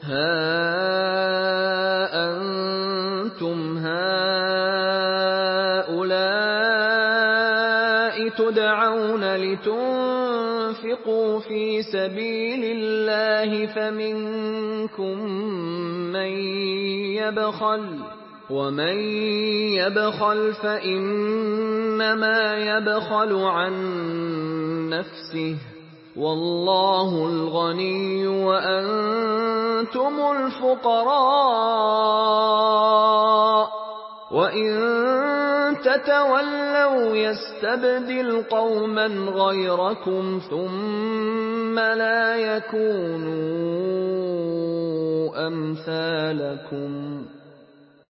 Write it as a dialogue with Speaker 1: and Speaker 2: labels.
Speaker 1: ها أنتم هؤلاء تدعون لتنفقوا في سبيل الله فمنكم من يبخل ومن يبخل فإنما يبخل عن نفسه والله الغني وأنتم الفقراء وإن تتولوا يستبدل قوما غيركم ثم لا يكونوا أمثالكم